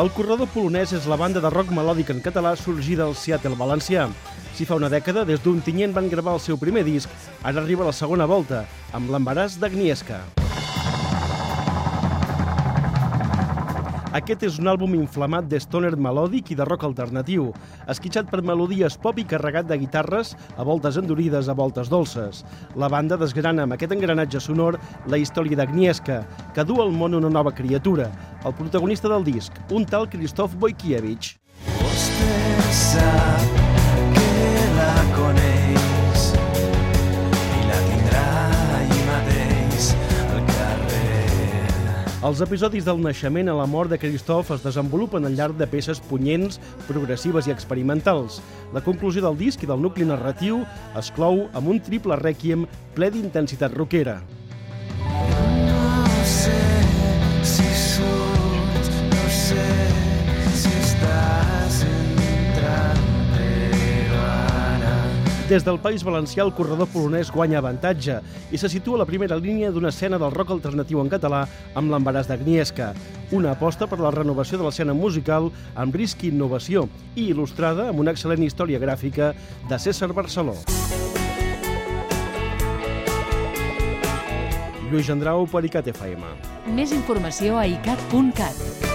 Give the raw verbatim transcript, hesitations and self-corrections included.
El Corredor Polonès és la banda de rock melòdic en català sorgida al Seattle valencià. Si fa una dècada, des d'Ontinyent van gravar el seu primer disc, ara arriba la segona volta, amb l'embaràs d'Agnieszka. Aquest és un àlbum inflamat de stoner melòdic i de rock alternatiu, esquitxat per melodies pop i carregat de guitarres, a voltes endurides, a voltes dolces. La banda desgrana amb aquest engranatge sonor la història d'Agnieszka, que du al món una nova criatura, el protagonista del disc, un tal Krzysztof Wojciechowicz. Vostè sap que la coneix i la tindrà allí mateix al carrer. Els episodis del naixement a la mort de Krzysztof es desenvolupen al llarg de peces punyents, progressives i experimentals. La conclusió del disc i del nucli narratiu es clou amb un triple rèquiem ple d'intensitat rockera. No sé si surts, no sé si estàs entrant, però ara... Des del País Valencià, el corredor polonès guanya avantatge i se situa a la primera línia d'una escena del rock alternatiu en català amb l'embaràs d'Agnieszka, una aposta per la renovació de l'escena musical amb risc i innovació i il·lustrada amb una excel·lent història gràfica de César Barceló. Lluís Gendrau per ICAT F M. Més informació a icat punt cat.